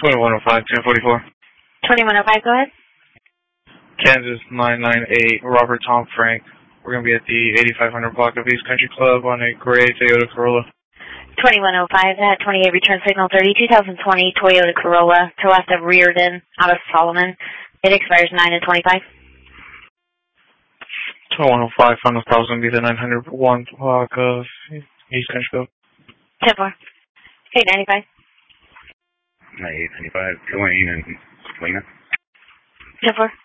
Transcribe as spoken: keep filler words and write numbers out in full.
twenty-one oh five, ten forty-four. twenty-one oh five, go ahead. Kansas nine nine eight, Robert Tom Frank. We're going to be at the eighty-five hundred block of East Country Club on a gray Toyota Corolla. twenty-one oh five, at twenty-eight, return signal thirty, two thousand twenty Toyota Corolla to left of Reardon out of Solomon. It expires nine and twenty-five. twenty-one oh five, final call is going to be the nine hundred one block of East Country Club. ten four. eight ninety-five. eight ninety-five, Tulane and Selena. ten four.